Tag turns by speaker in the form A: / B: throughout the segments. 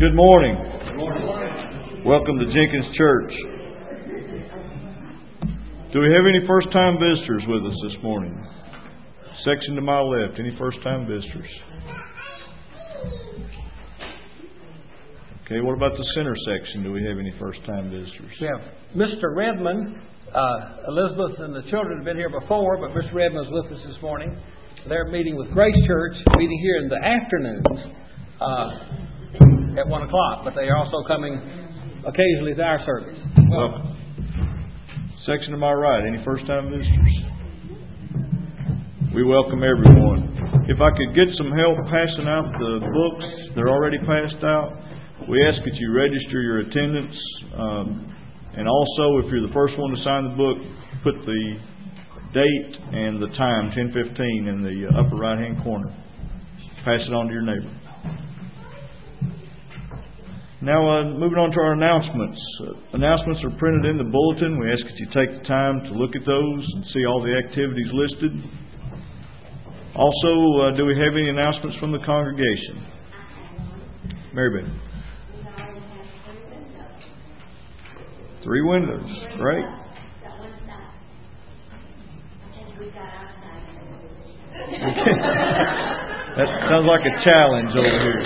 A: Good morning. Welcome to Jenkins Church. Do we have any first-time visitors with us this morning? Section to my left. Any first-time visitors? Okay, what about the center section? Do we have any first-time visitors?
B: We have Mr. Redmond. Elizabeth and the children have been here before, but Mr. Redmond is with us this morning. They're meeting with Grace Church, meeting here in the afternoons at 1 o'clock, but they are also coming occasionally to our service.
A: Welcome. Section to my right, any first-time visitors? We welcome everyone. If I could get some help passing out the books, they're already passed out. We ask that you register your attendance, and also if you're the first one to sign the book, put the date and the time, 10:15, in the upper right-hand corner. Pass it on to your neighbor. Now, moving on to our announcements. Announcements are printed in the bulletin. We ask that you take the time to look at those and see all the activities listed. Also, do we have any announcements from the congregation? Mary Beth. 3 windows. Great. That sounds like a challenge over here.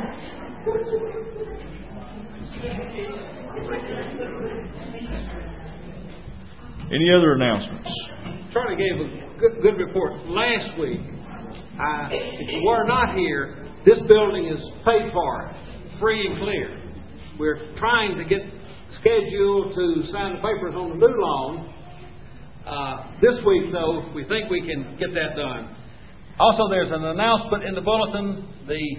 A: Any other announcements?
B: Charlie gave a good report last week. If you were not here, this building is paid for, free and clear. We're trying to get scheduled to sign the papers on the new loan. This week, though, we think we can get that done. Also, there's an announcement in the bulletin, the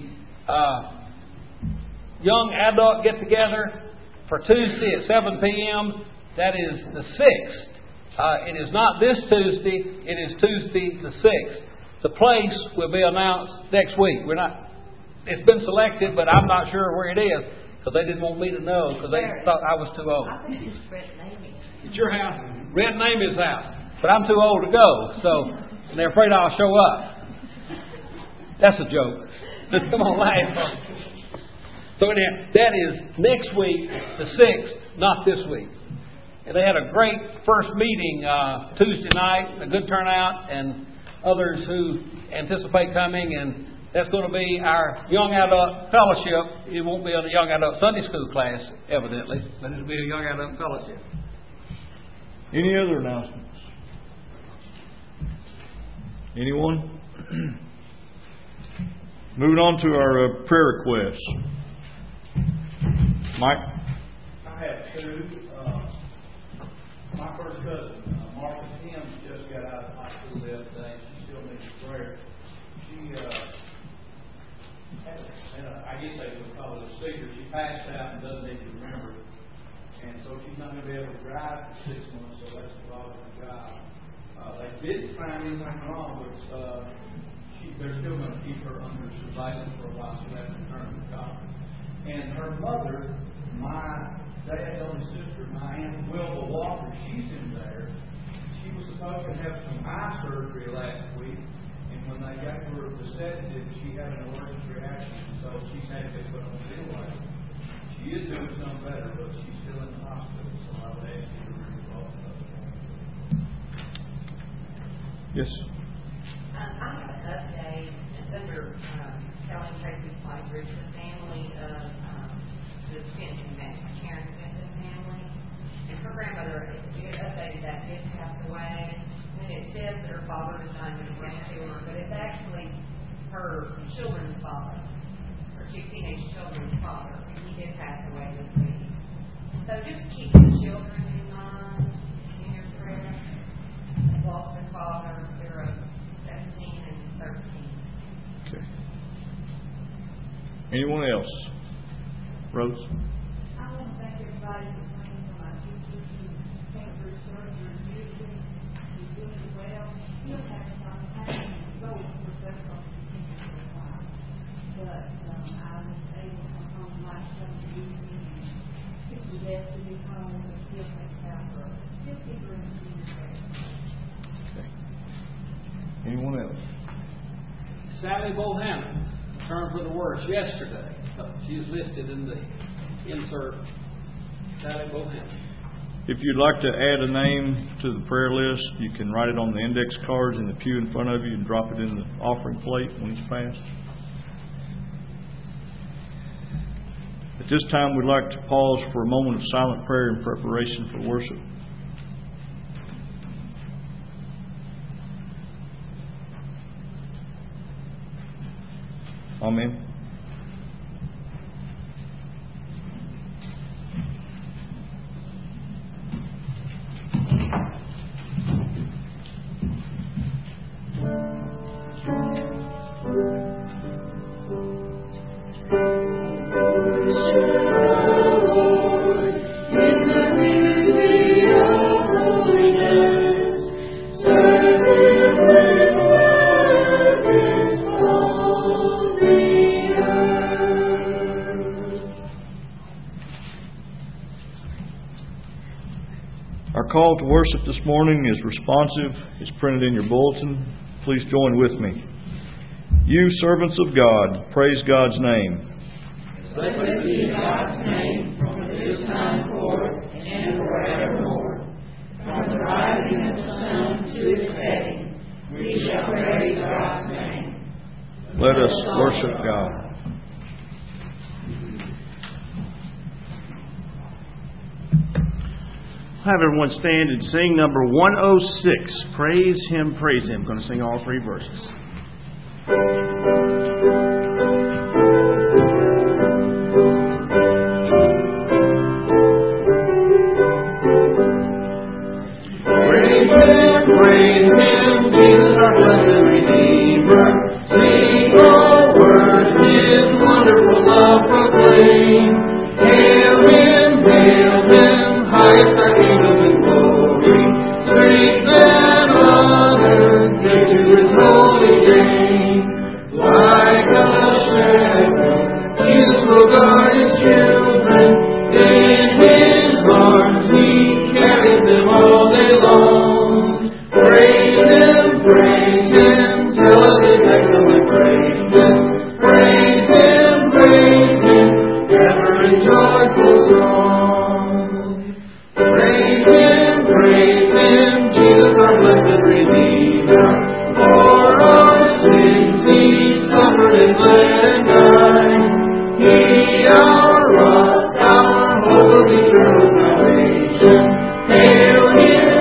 B: young adult get-together for Tuesday at 7 p.m. That is the 6th. It is not this Tuesday. It is Tuesday the 6th. The place will be announced next week. It's been selected, but I'm not sure where it is because they didn't want me to know because they thought I was too old.
C: I think it's Red Namie's.
B: It's your house, Red Namie's house, but I'm too old to go, and they're afraid I'll show up. That's a joke. Come on, laugh. So anyhow, that is next week, the 6th, not this week. And they had a great first meeting Tuesday night, a good turnout, and others who anticipate coming. And that's going to be our young adult fellowship. It won't be a young adult Sunday school class, evidently, but it'll be a young adult fellowship.
A: Any other announcements? Anyone? Moving on to our prayer requests. Mike?
D: I have 2. My first cousin, Martha Timms, just got out of hospital the other day. She still needs prayer. She I guess they would call it a seizure. She passed out and doesn't even remember. And so she's not going to be able to drive for 6 months, so that's a lot of her job. They didn't find anything wrong, but they're still going to keep her under surveillance for a while, so that's returned to the doctor. And her mother, my dad's only sister, my Aunt Wilma Walker, she's in there. She was supposed to have some eye surgery last week, and when they got her the sedative, she had an allergic reaction, so she's had to get put on the ventilator. She is doing some better, but she's still in the hospital, so I would ask you to remember both of those.
A: Yes.
C: I have an update. It's under Kelly Tracy's Life Bridge, the family of the Spencer Karen Spencer family. And her grandmother, updated that, did pass away. And it says that her father is not going to grant to her, but it's actually her children's father, her 2 teenage children's father. And he did pass away this week. So just keep the children in mind in your prayer. They lost their father. They're 17 and 13.
A: Okay. Anyone else? Rose?
E: I want to thank everybody for praying for my sister who came through surgery. Usually she's doing well. She'll have some pain and go for several weeks for a while. But I was able to come home last Sunday evening and took the destiny home and still take care of her. Still keep her in the prayer.
A: Okay. Anyone else?
B: Sally Bohannon returned for the words yesterday. She's listed in the insert. Sally Bohannon.
A: If you'd like to add a name to the prayer list, you can write it on the index cards in the pew in front of you and drop it in the offering plate when it's passed. At this time, we'd like to pause for a moment of silent prayer in preparation for worship. Amen. Our call to worship this morning is responsive. It's printed in your bulletin. Please join with me. You servants of God, praise God's name.
F: Blessed be God's name from this time forth and forevermore. From the rising of the sun to its setting, we shall praise God's name.
A: Let us worship God.
G: Have everyone stand and sing number 106. Praise Him, praise Him. Going to sing all three verses.
F: Praise Him, Jesus our blessed Redeemer. Sing all words His wonderful love proclaim. Hail Him, highest our kingdom and glory. Strength and honor, give to His holy name. Like a shepherd, Jesus will guard His children. In His arms He carries them all day long. Praise Him, tell of His excellent greatness. Praise Him, ever in joyful song. Praise Him, Jesus our blessed Redeemer. For our sins He suffered and bled and died. He our rock, our hope of eternal salvation. Hail Him,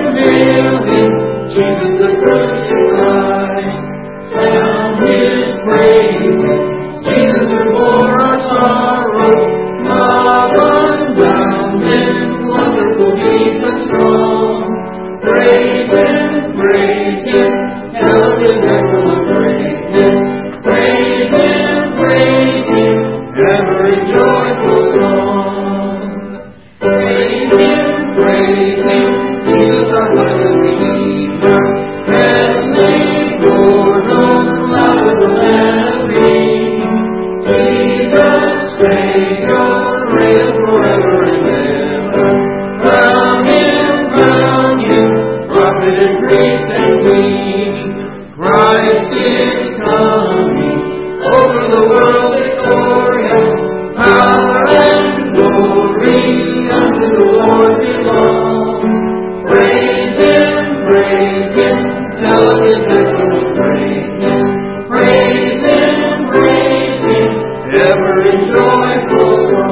F: Jesus the crucified. Sound His praises, Jesus who bore our sorrows. Love unbound and wonderful, deep and strong. Praise Him, tell of His excellent greatness. Praise Him, ever in joyful song. Praise Him, Jesus our blessed Redeemer. Heaven's name known louder than melody. Jesus, Savior, reign forever and ever. Crown Him, prophet and priest and king. Christ is coming, over the world victorious. Power and glory unto the Lord belong. Praise Him, tell of His excellent greatness. Praise Him, ever in joyful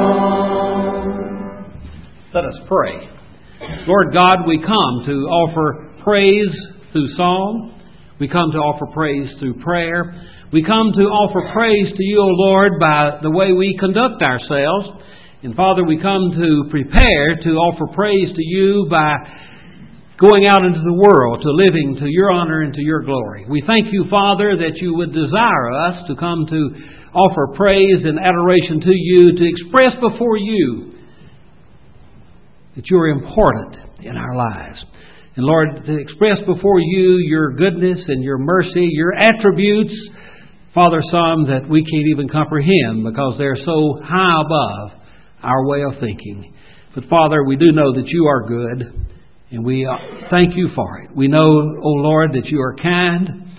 F: song.
B: Let us pray. Lord God, we come to offer praise through song. We come to offer praise through prayer. We come to offer praise to You, O Lord, by the way we conduct ourselves. And Father, we come to prepare to offer praise to You by going out into the world, to living to Your honor and to Your glory. We thank You, Father, that You would desire us to come to offer praise and adoration to You, to express before You that You are important in our lives. And Lord, to express before You Your goodness and Your mercy, Your attributes, Father, some that we can't even comprehend because they're so high above our way of thinking. But Father, we do know that You are good, and we thank You for it. We know, O Lord, that You are kind.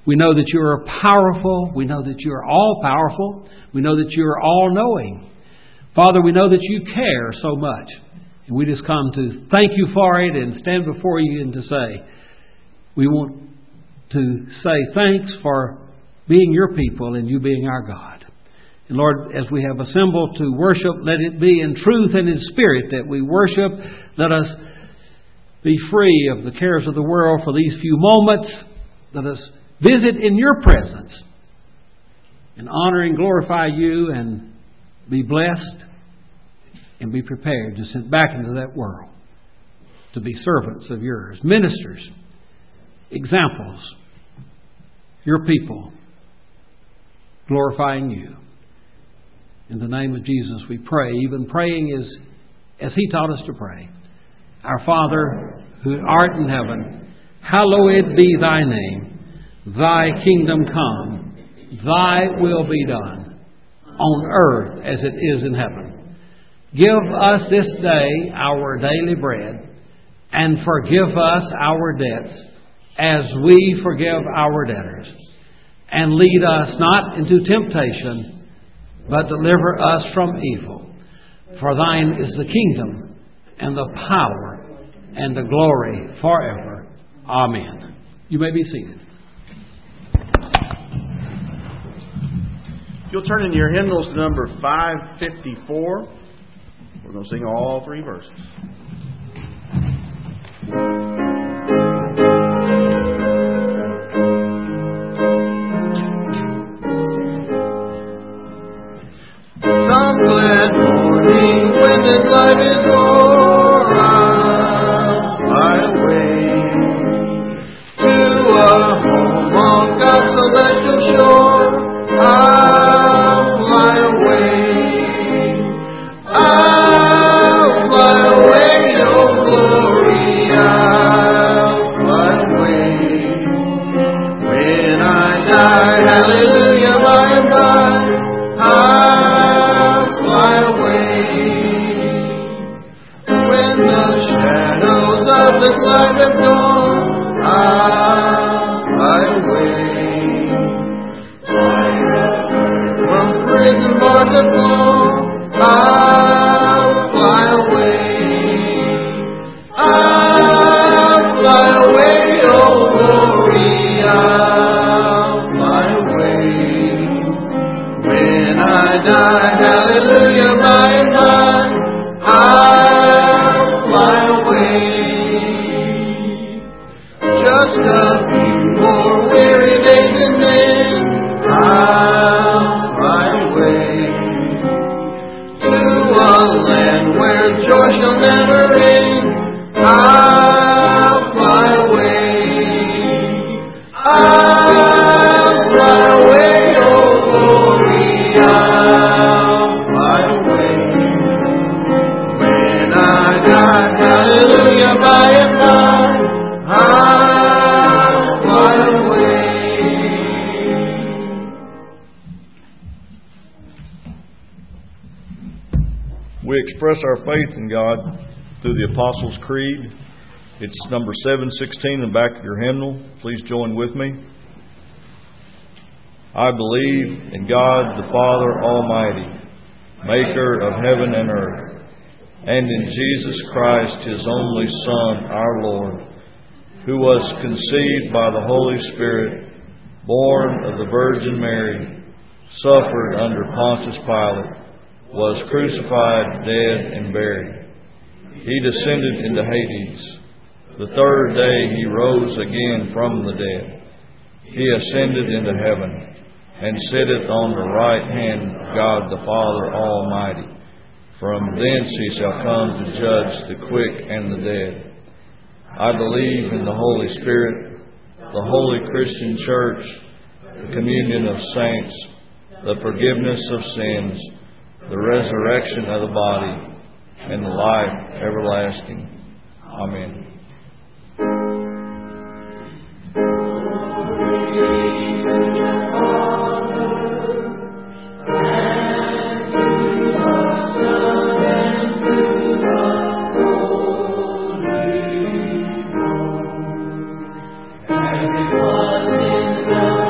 B: We know that you are powerful. We know that you are all powerful. We know that you are all knowing. Father, we know that you care so much. And we just come to thank you for it and stand before you and to say, we want to say thanks for being your people and you being our God. And Lord, as we have assembled to worship, let it be in truth and in spirit that we worship. Let us be free of the cares of the world for these few moments. Let us visit in your presence and honor and glorify you and be blessed and be prepared to sit back into that world to be servants of yours, ministers, examples, your people, glorifying you. In the name of Jesus we pray, even praying as He taught us to pray. Our Father, who art in heaven, hallowed be thy name. Thy kingdom come, thy will be done, on earth as it is in heaven. Give us this day our daily bread, and forgive us our debts, as we forgive our debtors. And lead us not into temptation, but deliver us from evil. For thine is the kingdom, and the power, and the glory forever. Amen. You may be seated.
G: If you'll turn in your hymnals to number 554, we're going to sing all three verses.
F: Some glad morning when this life is o'er, I'll fly away to a home on God's celestial shore. I'll fly away. I'll fly away, oh glory. I'll fly away. When I die, hallelujah, by and by, I'll fly away. When the shadows of this life have gone, I'll fly away. From prison bars of gold, I'll fly away. I'll fly away, oh glory, I'll fly away. When I die, hallelujah, by and by, I'll fly away. Just a few more weary days and then I'll fly away to a land where joy shall never end. I'll fly away. I'll fly away, oh glory, I'll fly away. When I die, hallelujah, by and by, I'll fly away.
A: We express our faith in God through the Apostles' Creed. It's number 716 in the back of your hymnal. Please join with me. I believe in God the Father Almighty, maker of heaven and earth, and in Jesus Christ, His only Son, our Lord, who was conceived by the Holy Spirit, born of the Virgin Mary, suffered under Pontius Pilate, was crucified, dead, and buried. He descended into Hades. The third day He rose again from the dead. He ascended into heaven, and sitteth on the right hand of God the Father Almighty. From thence He shall come to judge the quick and the dead. I believe in the Holy Spirit, the holy Christian Church, the communion of saints, the forgiveness of sins, the resurrection of the body, and the life everlasting. Amen.
F: As it was in the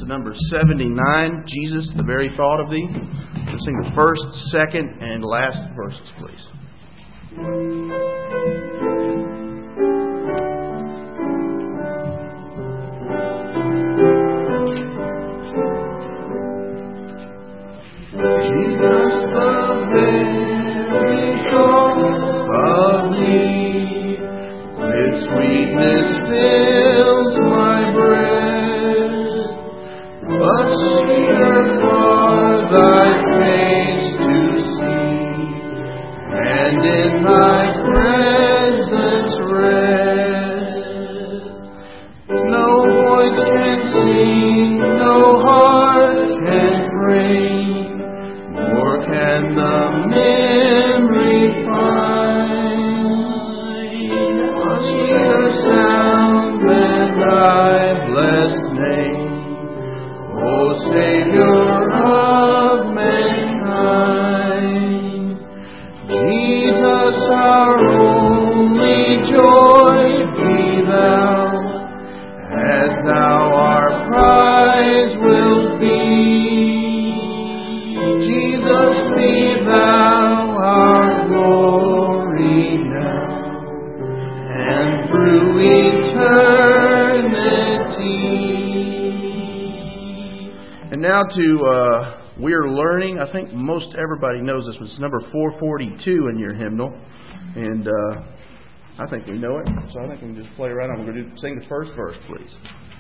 G: number 79, Jesus, the very thought of Thee. We'll sing the first, second, and last verses, please.
F: Jesus, the very thought of Thee, with sweetness fills my breast. But sweeter far Thy face to see, and in Thy presence rest. No voice can sing, no heart can pray, nor can the memory find a sweeter sound than Thy blessed name, O Savior of mankind. Jesus, our only joy, be Thou, as Thou our prize wilt be. Jesus, be Thou our glory now, and through eternity.
G: And now to We're Learning. I think most everybody knows this. It's number 442 in your hymnal. And I think we know it. So I think we can just play around. I'm going to sing the first verse, please.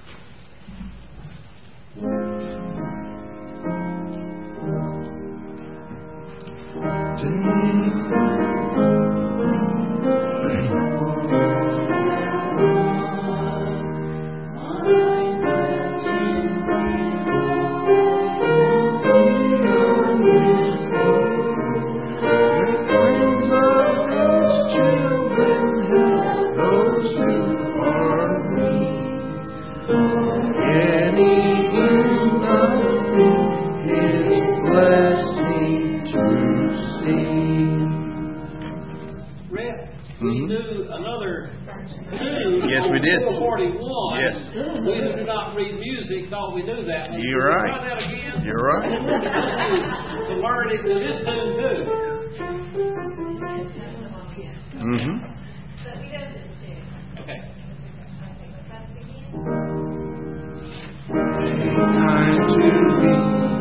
B: Yes, we did.
G: 41. Yes.
B: We who do not read music thought we knew that.
G: You're right.
B: Try that again.
G: You're right.
B: To learn it to this tune too.
G: Mm-hmm.
B: Okay.
F: Time to be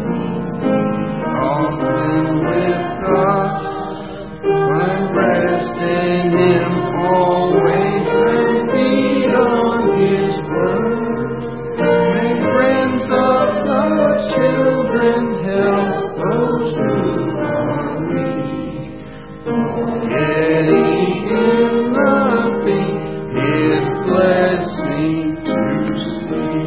F: often with God, find rest in Him always, and feed on His word. Make friends of God's children, help those who are weak, forgetting in nothing His blessing to see.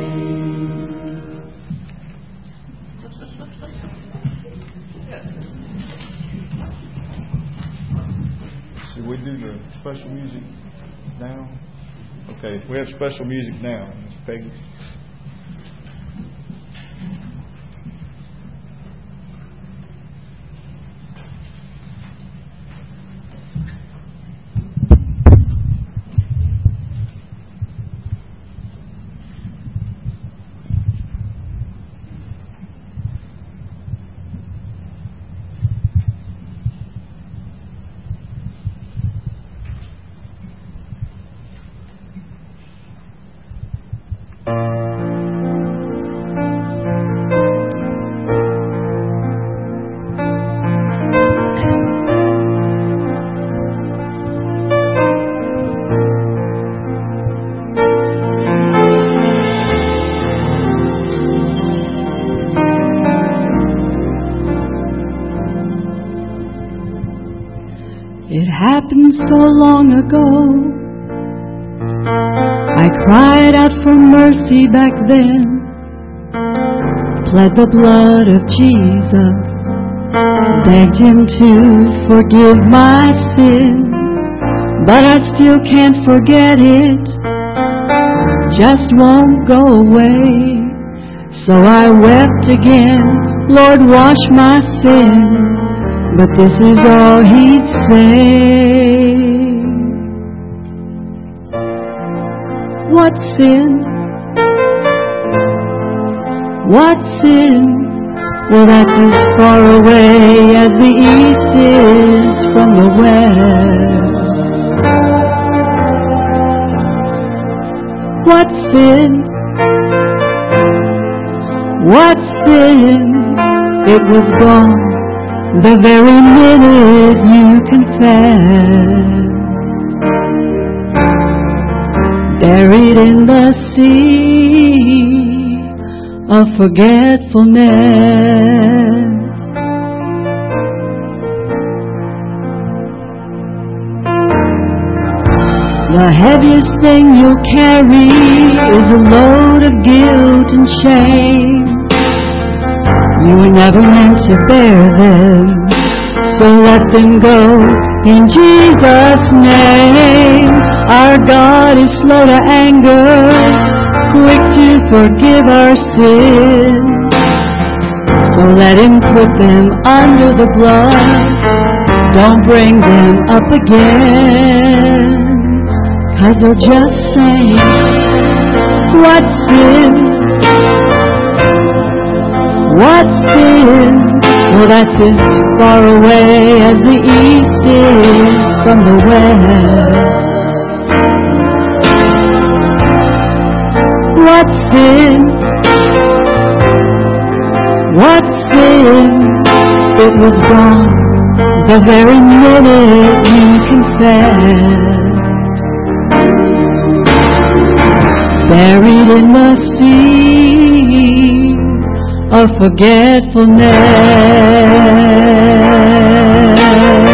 A: Should we do the special music now? Okay, we have special music now, Miss Peggy.
H: It happened so long ago. I cried out for mercy back then, pled the blood of Jesus, begged Him to forgive my sin, but I still can't forget it, just won't go away. So I wept again, Lord, wash my sin. But this is all He'd say. What sin? What's in? Well, that's as far away as the east is from the west. What's sin? What's sin? It was gone the very minute you confessed. Buried in the sea of forgetfulness. The heaviest thing you'll carry is a load of guilt and shame. You were never meant to bear them, so let them go in Jesus' name. Our God is slow to anger, quick to forgive our sins. So let Him put them under the blood, don't bring them up again. 'Cause they'll just say, what's sin? What's sin? Well, that's as far away as the east is from the west. What's sin? What's sin? It was gone the very minute you confessed. Buried in the sea of forgetfulness.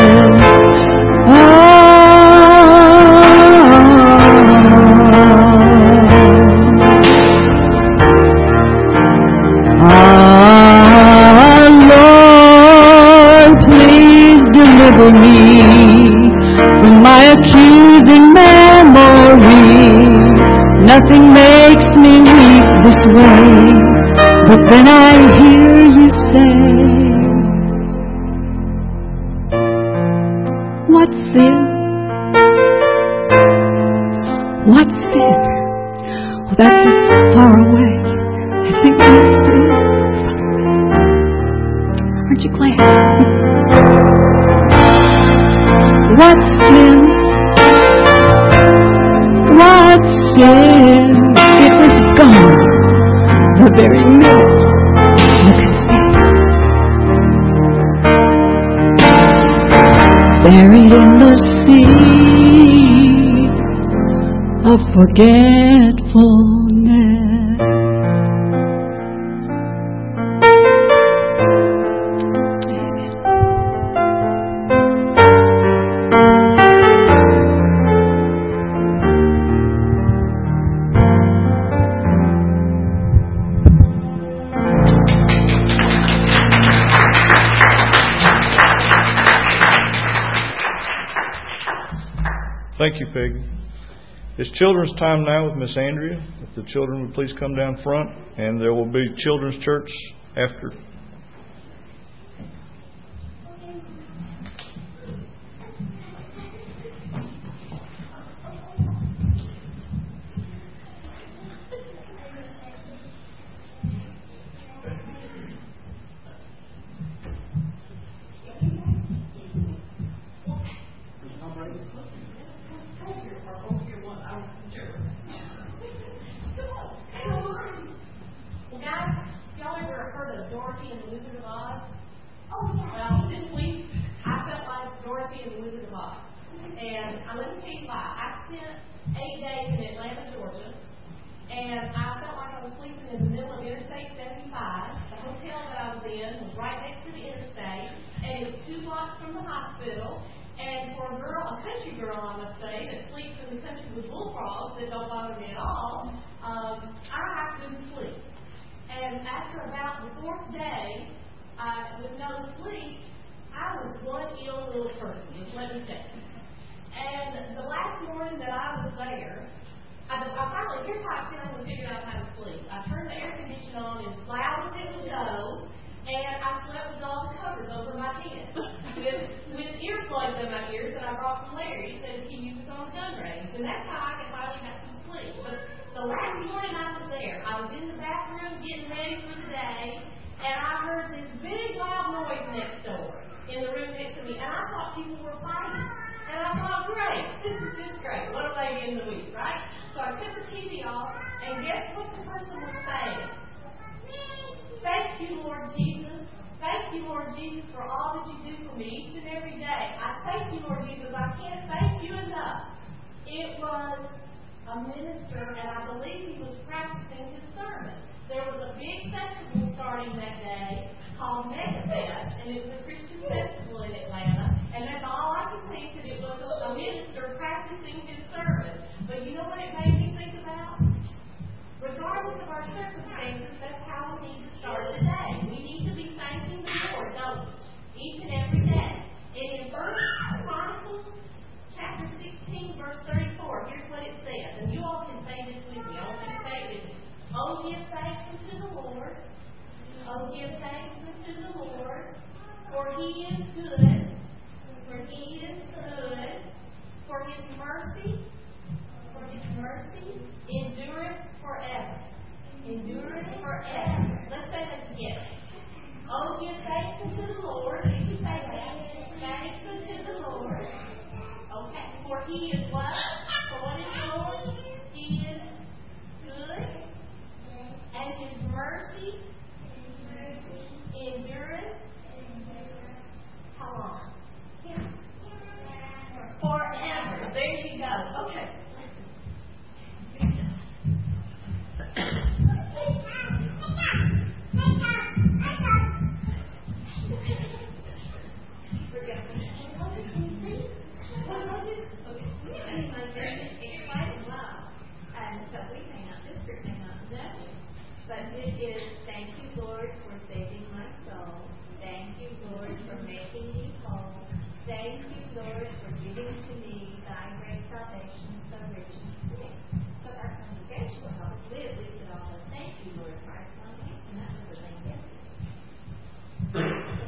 H: Lord, please deliver me from my accusing memory. Nothing makes me weep this way, but then I hear you say, what's sin? What's sin? Well, that's as far away as the east is. Aren't you glad? What's sin? What's sin? It was gone the very minute you confessed. Buried in the sea of forgetfulness.
A: Thank you, Peggy. It's children's time now with Miss Andrea. If the children would please come down front, and there will be children's church after.
C: The last morning I was there, I was in the bathroom getting ready for the day. me, and I thought people were fighting. And I thought, great, this is just great. What a lady in the week, right? So I turned the TV off, and guess what the person was saying? Thank you, Lord Jesus. Thank you, Lord Jesus, for all that you do for me each and every day. I thank you, Lord Jesus. I can't thank you enough. It was a minister, and I believe he was practicing his sermon. There was a big festival starting that day called Megafest, and it was a Christian festival in Atlanta. And that's all I could think, that it was a minister practicing his sermon. But you know what it made me think about? Regardless of our circumstances, that's how we need to start the day. We need to be thanking the Lord, don't we? Each and every day. And in 1 Chronicles chapter 16, verse 34, here's what it says. And you all can say this with me. I want you to say it with me. Oh, give thanks unto the Lord. Oh, give thanks unto the Lord. For He is good. For He is good. For His mercy endureth forever. Endureth forever. Let's say that together. Oh, give thanks unto the Lord. You can say that. Thanks unto the Lord. Okay. For He is what? For what is the Lord? He is good. And His mercy endureth how long? Forever. There you go. Okay. But it is, thank you, Lord, for saving my soul. Thank you, Lord, for making me whole. Thank you, Lord, for giving to me thy great salvation so rich and sweet. So our congregation will help us live. We could all go, thank you, Lord, for our salvation. And that was the thing yesterday.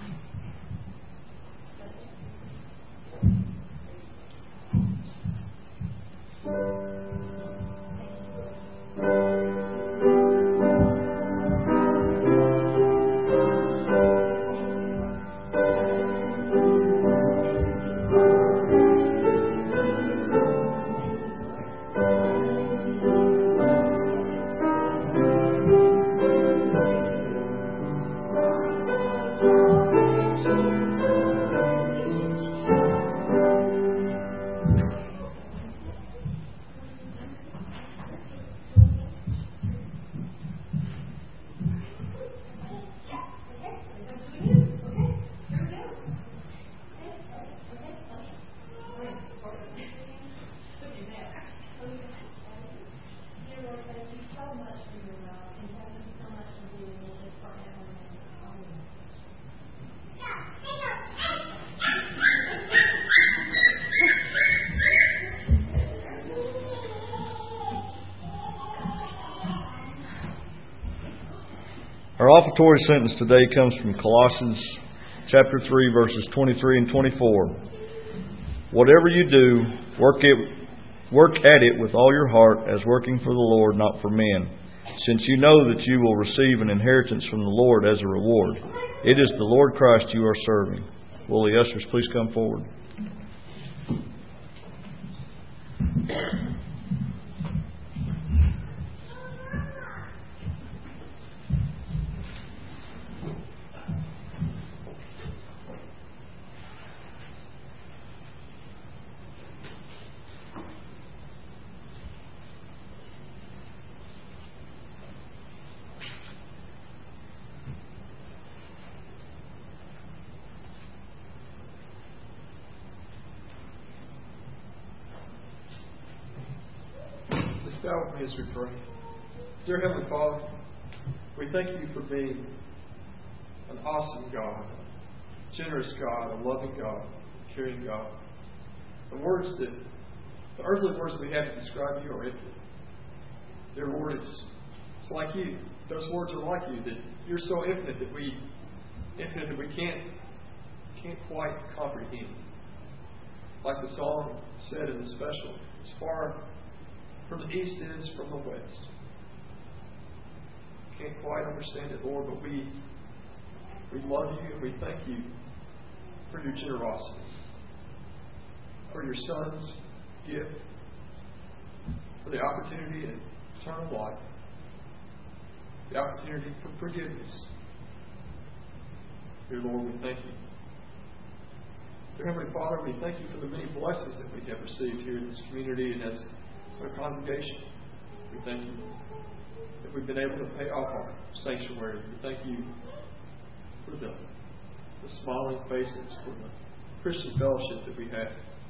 A: Our offertory sentence today comes from Colossians chapter 3, verses 23 and 24. Whatever you do, work at it with all your heart, as working for the Lord, not for men, since you know that you will receive an inheritance from the Lord as a reward. It is the Lord Christ you are serving. Will the ushers please come forward?
I: Bow with me as we pray. Dear Heavenly Father, we thank you for being an awesome God, a generous God, a loving God, a caring God. The earthly words that we have to describe you are empty. Dear Lord, it's like you. Those words are like you, that you're so infinite that we can't quite comprehend. Like the song said in the special, as far from the east is from the west. Can't quite understand it, Lord, but we love you and we thank you for your generosity, for your Son's gift, for the opportunity in eternal life, the opportunity for forgiveness. Dear Lord, we thank you. Dear Heavenly Father, we thank you for the many blessings that we have received here in this community and as a congregation. We thank you that we've been able to pay off our sanctuary. We thank you for the smiling faces, for the Christian fellowship that we have.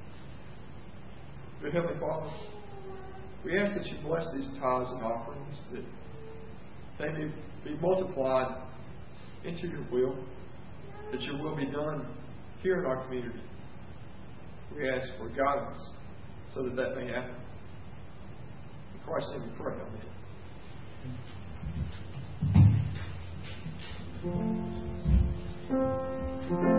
I: Dear Heavenly Father, we ask that you bless these tithes and offerings, that they may be multiplied into your will, that your will be done here in our community. We ask for guidance so that that may happen. In Christ's name we pray. Amen.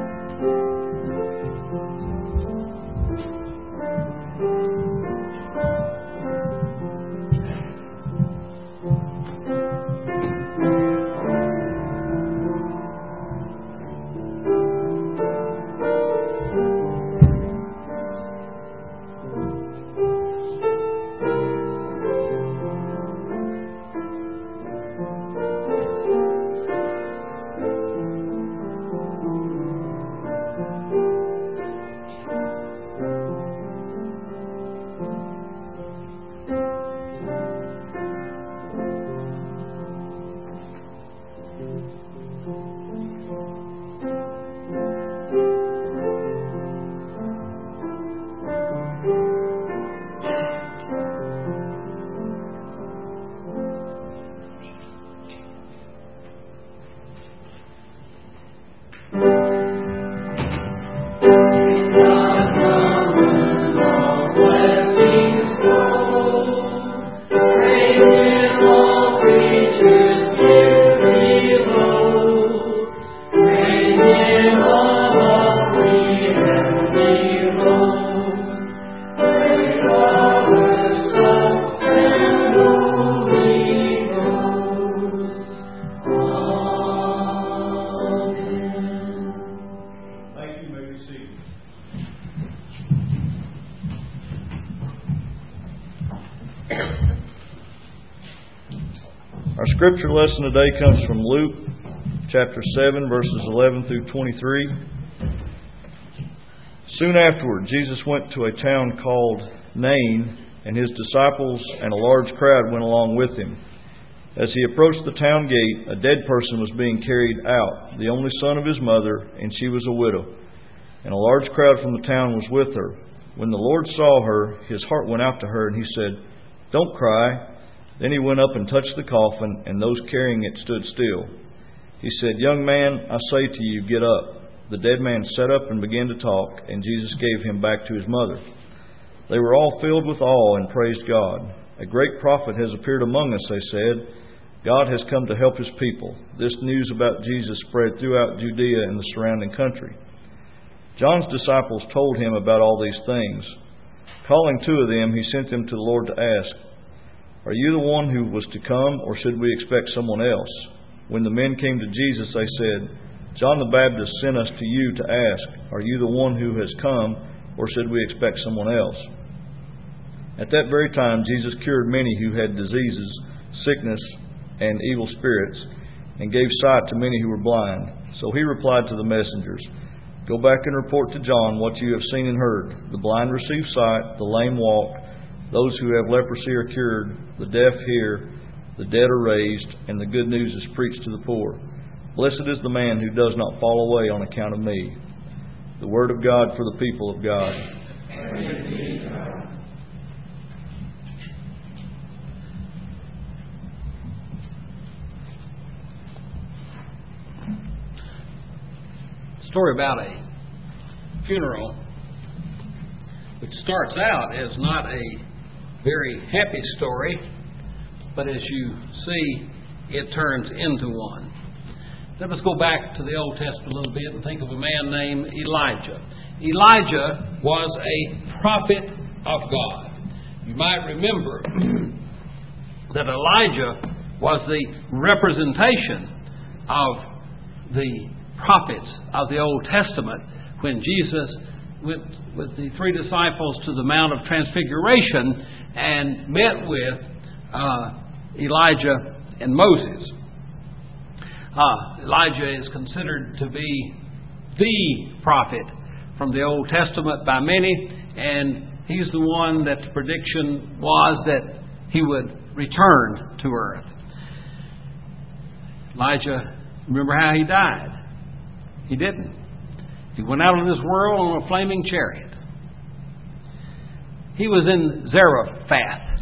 A: Scripture lesson today comes from Luke chapter 7, verses 11 through 23. Soon afterward, Jesus went to a town called Nain, and his disciples and a large crowd went along with him. As he approached the town gate, a dead person was being carried out, the only son of his mother, and she was a widow. And a large crowd from the town was with her. When the Lord saw her, his heart went out to her, and he said, "Don't cry." Then he went up and touched the coffin, and those carrying it stood still. He said, "Young man, I say to you, get up." The dead man sat up and began to talk, and Jesus gave him back to his mother. They were all filled with awe and praised God. "A great prophet has appeared among us," they said. "God has come to help his people." This news about Jesus spread throughout Judea and the surrounding country. John's disciples told him about all these things. Calling two of them, he sent them to the Lord to ask, "Are you the one who was to come, or should we expect someone else?" When the men came to Jesus, they said, "John the Baptist sent us to you to ask, 'Are you the one who has come, or should we expect someone else?'" At that very time, Jesus cured many who had diseases, sickness, and evil spirits, and gave sight to many who were blind. So he replied to the messengers, "Go back and report to John what you have seen and heard. The blind receive sight, the lame walk, those who have leprosy are cured, the deaf hear, the dead are raised, and the good news is preached to the poor. Blessed is the man who does not fall away on account of me." The word of God for the people of God.
B: Story about a funeral, which starts out as not a very happy story, but as you see, it turns into one. Let us go back to the Old Testament a little bit and think of a man named Elijah. Elijah was a prophet of God. You might remember that Elijah was the representation of the prophets of the Old Testament when Jesus went with the three disciples to the Mount of Transfiguration and met with Elijah and Moses. Elijah is considered to be the prophet from the Old Testament by many, and he's the one that the prediction was that he would return to earth. Elijah, remember how he died? He didn't. He went out of this world on a flaming chariot. He was in Zarephath.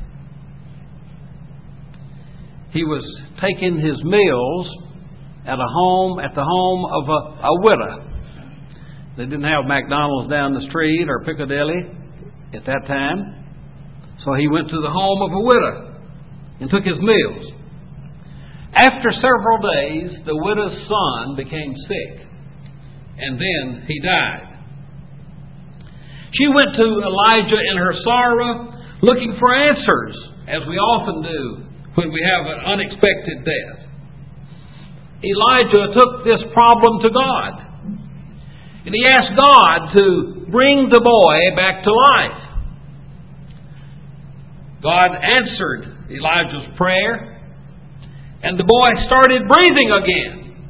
B: He was taking his meals at the home of a widow. They didn't have McDonald's down the street or Piccadilly at that time. So he went to the home of a widow and took his meals. After several days, the widow's son became sick, and then he died. She went to Elijah in her sorrow, looking for answers, as we often do when we have an unexpected death. Elijah took this problem to God, and he asked God to bring the boy back to life. God answered Elijah's prayer, and the boy started breathing again.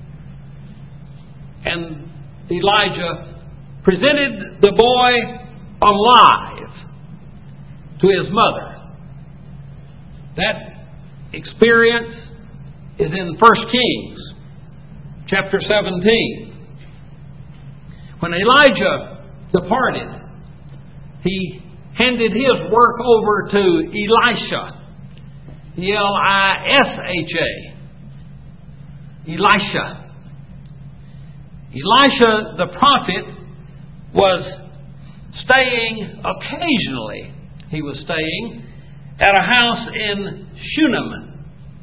B: And Elijah presented the boy alive to his mother. That experience is in 1 Kings chapter 17. When Elijah departed, he handed his work over to Elisha. Elisha. Elisha. Elisha the prophet was staying occasionally. He was staying at a house in Shunem.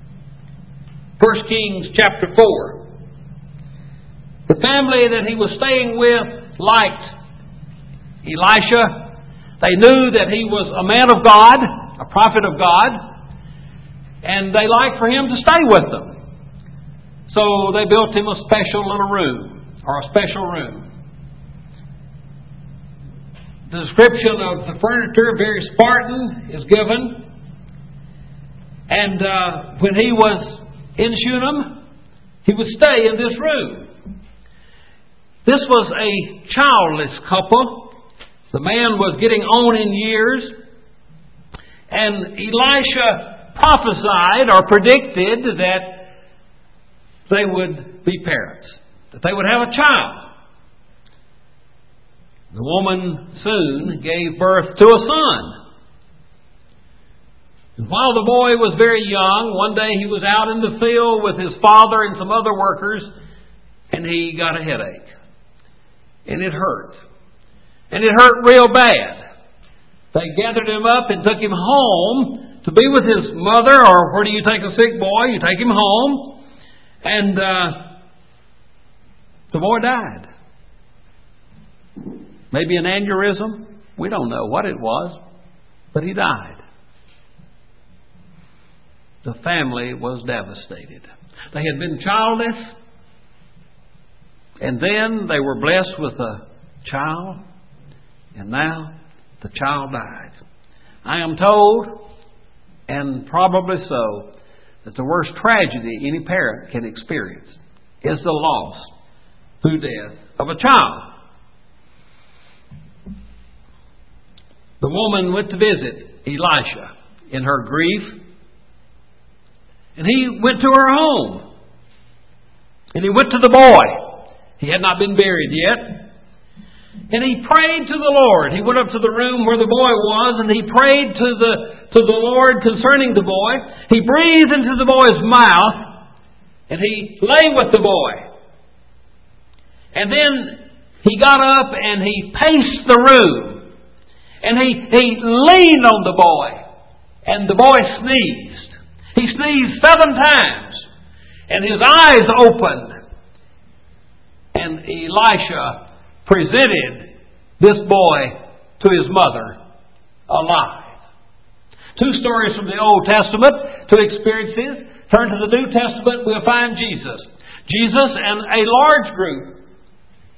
B: 1 Kings chapter 4. The family that he was staying with liked Elisha. They knew that he was a man of God, a prophet of God, and they liked for him to stay with them. So they built him a special little room, or a special room. The description of the furniture, very Spartan, is given. And when he was in Shunem, he would stay in this room. This was a childless couple. The man was getting on in years. And Elisha prophesied or predicted that they would be parents, that they would have a child. The woman soon gave birth to a son. And while the boy was very young, one day he was out in the field with his father and some other workers, and he got a headache. And it hurt. And it hurt real bad. They gathered him up and took him home to be with his mother, or where do you take a sick boy? You take him home. And the boy died. Maybe an aneurysm. We don't know what it was. But he died. The family was devastated. They had been childless. And then they were blessed with a child. And now the child died. I am told, and probably so, that the worst tragedy any parent can experience is the loss through death of a child. The woman went to visit Elisha in her grief, and he went to her home, and he went to the boy. He had not been buried yet. And he prayed to the Lord. He went up to the room where the boy was, and he prayed to the Lord concerning the boy. He breathed into the boy's mouth, and he lay with the boy. And then he got up and he paced the room. And he leaned on the boy, and the boy sneezed. He sneezed 7 times, and his eyes opened. And Elisha presented this boy to his mother alive. 2 stories from the Old Testament, 2 experiences. Turn to the New Testament, we'll find Jesus. Jesus and a large group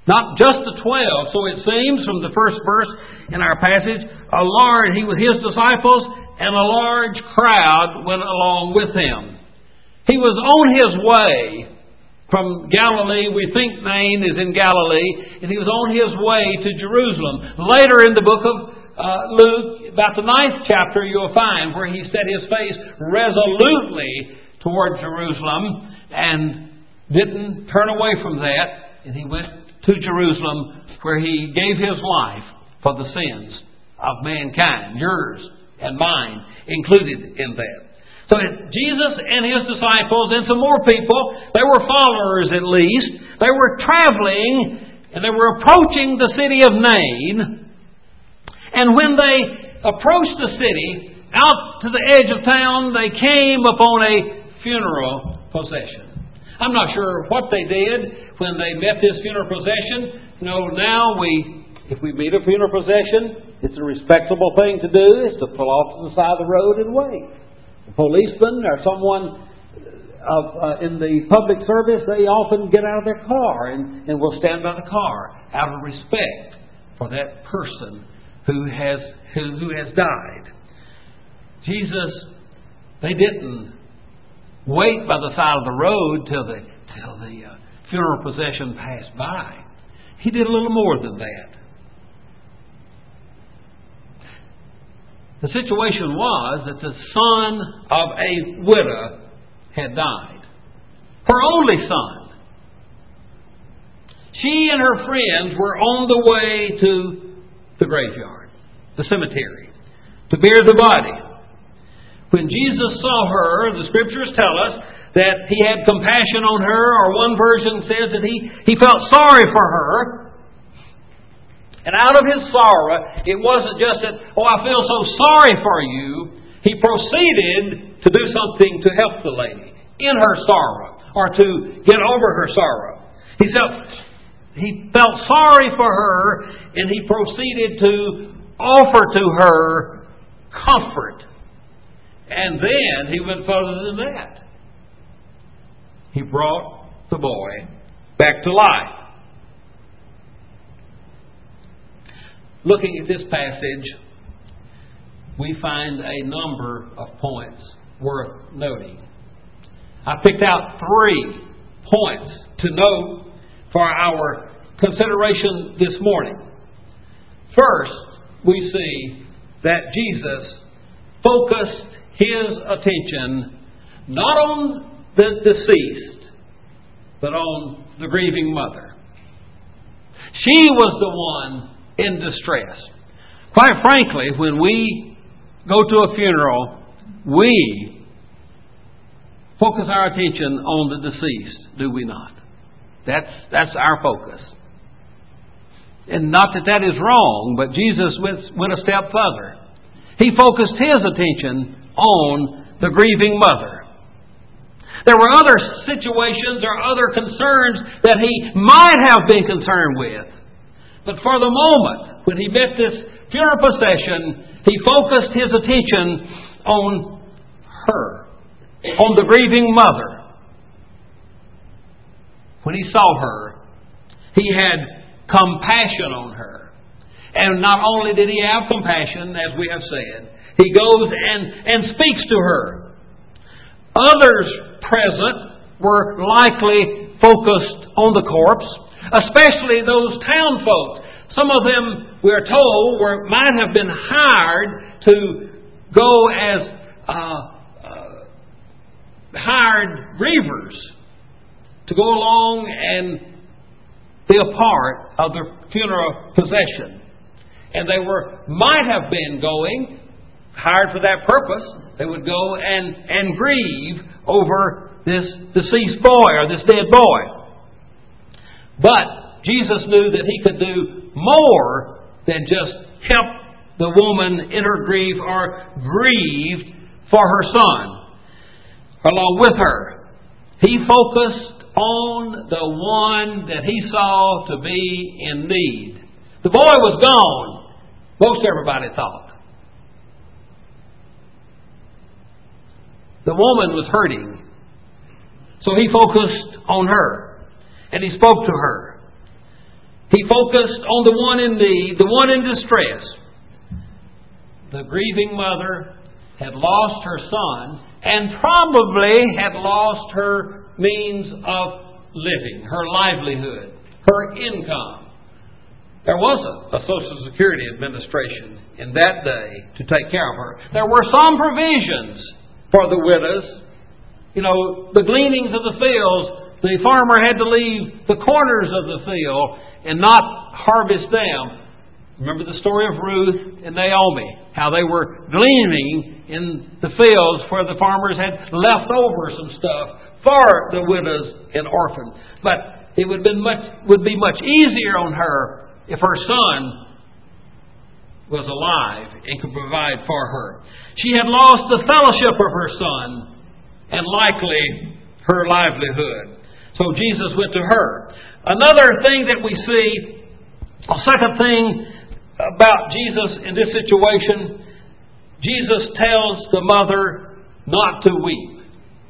B: Not just the 12. So it seems from the first verse in our passage, he with his disciples and a large crowd went along with him. He was on his way from Galilee. We think Nain is in Galilee, and he was on his way to Jerusalem. Later in the book of Luke, about the 9th chapter, you'll find where he set his face resolutely toward Jerusalem and didn't turn away from that, and he went to Jerusalem where he gave his life for the sins of mankind, yours and mine included in that. So Jesus and his disciples and some more people, they were followers at least, they were traveling and they were approaching the city of Nain. And when they approached the city, out to the edge of town, they came upon a funeral procession. I'm not sure what they did when they met this funeral procession. Now if we meet a funeral procession, it's a respectable thing to do is to pull off to the side of the road and wait. A policeman or someone in the public service, they often get out of their car and will stand by the car out of respect for that person who has died. Jesus, they didn't wait by the side of the road till the funeral procession passed by. He did a little more than that. The situation was that the son of a widow had died. Her only son. She and her friends were on the way to the graveyard, the cemetery, to bury the body. When Jesus saw her, the Scriptures tell us that He had compassion on her, or one version says that He felt sorry for her. And out of His sorrow, it wasn't just that, I feel so sorry for you. He proceeded to do something to help the lady in her sorrow, or to get over her sorrow. He felt sorry for her, and He proceeded to offer to her comfort. And then He went further than that. He brought the boy back to life. Looking at this passage, we find a number of points worth noting. I picked out 3 points to note for our consideration this morning. First, we see that Jesus focused His attention not on the deceased, but on the grieving mother. She was the one in distress. Quite frankly, when we go to a funeral, we focus our attention on the deceased, do we not? That's our focus. And not that is wrong, but Jesus went a step further. He focused His attention on the grieving mother. There were other situations or other concerns that He might have been concerned with. But for the moment, when He met this funeral procession, He focused His attention on her, on the grieving mother. When He saw her, He had compassion on her. And not only did He have compassion, as we have said, He goes and speaks to her. Others present were likely focused on the corpse, especially those town folks. Some of them, we are told, might have been hired to go as hired grievers to go along and be a part of the funeral procession. And they might have been going, hired for that purpose. They would go and grieve over this deceased boy or this dead boy. But Jesus knew that He could do more than just help the woman in her grief or grieve for her son along with her. He focused on the one that He saw to be in need. The boy was gone, most everybody thought. The woman was hurting. So He focused on her. And He spoke to her. He focused on the one in need, the one in distress. The grieving mother had lost her son and probably had lost her means of living, her livelihood, her income. There wasn't a Social Security Administration in that day to take care of her. There were some provisions for the widows. You know, the gleanings of the fields, the farmer had to leave the corners of the field and not harvest them. Remember the story of Ruth and Naomi, how they were gleaning in the fields where the farmers had left over some stuff for the widows and orphans. But it would be much easier on her if her son was alive and could provide for her. She had lost the fellowship of her son and likely her livelihood. So Jesus went to her. Another thing that we see, a second thing about Jesus in this situation, Jesus tells the mother not to weep.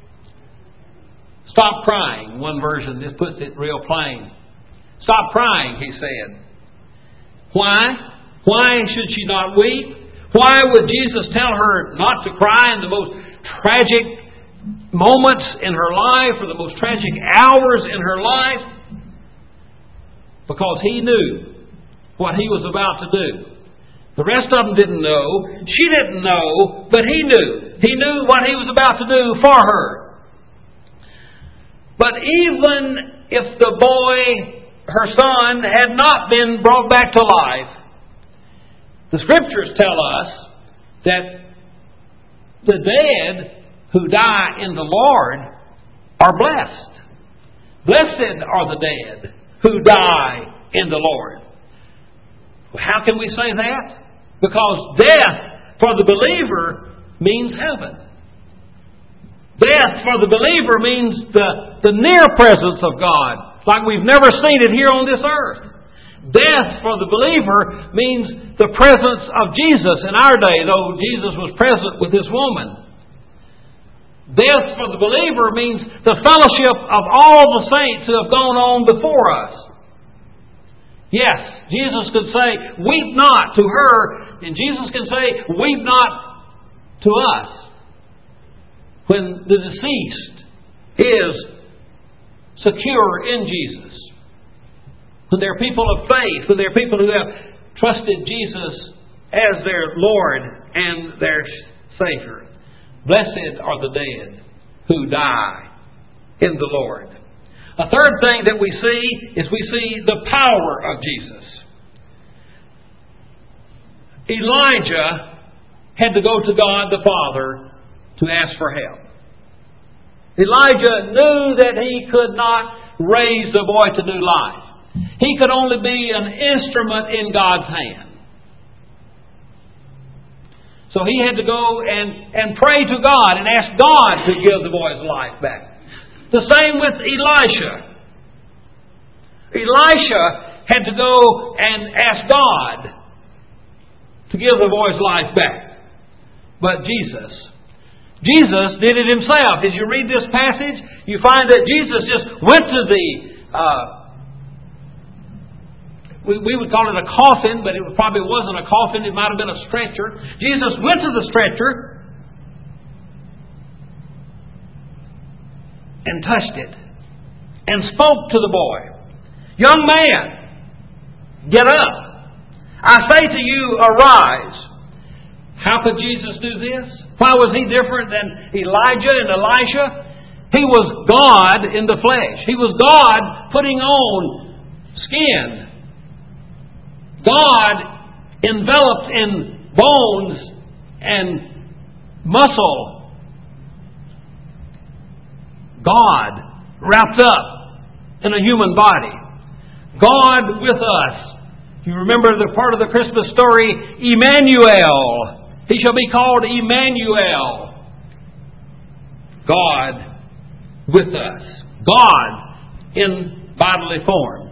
B: Stop crying. One version just puts it real plain. Stop crying, he said. Why? Why should she not weep? Why would Jesus tell her not to cry in the most tragic moments in her life or the most tragic hours in her life? Because he knew what he was about to do. The rest of them didn't know. She didn't know, but he knew. He knew what he was about to do for her. But even if the boy, her son, had not been brought back to life, the Scriptures tell us that the dead who die in the Lord are blessed. Blessed are the dead who die in the Lord. How can we say that? Because death for the believer means heaven. Death for the believer means the near presence of God, like we've never seen it here on this earth. Death for the believer means the presence of Jesus in our day, though Jesus was present with this woman. Death for the believer means the fellowship of all the saints who have gone on before us. Yes, Jesus could say, weep not to her, and Jesus can say, weep not to us. When the deceased is secure in Jesus. When they're people of faith, when they're people who have trusted Jesus as their Lord and their Savior. Blessed are the dead who die in the Lord. A third thing that we see is we see the power of Jesus. Elijah had to go to God the Father to ask for help. Elijah knew that he could not raise the boy to new life. He could only be an instrument in God's hand. So he had to go and pray to God and ask God to give the boy's life back. The same with Elisha. Elisha had to go and ask God to give the boy's life back. But Jesus did it himself. As you read this passage, you find that Jesus just went to the we would call it a coffin, but it probably wasn't a coffin. It might have been a stretcher. Jesus went to the stretcher and touched it and spoke to the boy. Young man, get up. I say to you, arise. How could Jesus do this? Why was he different than Elijah and Elisha? He was God in the flesh. He was God putting on skin. God enveloped in bones and muscle. God wrapped up in a human body. God with us. You remember the part of the Christmas story, Emmanuel. He shall be called Emmanuel. God with us. God in bodily form.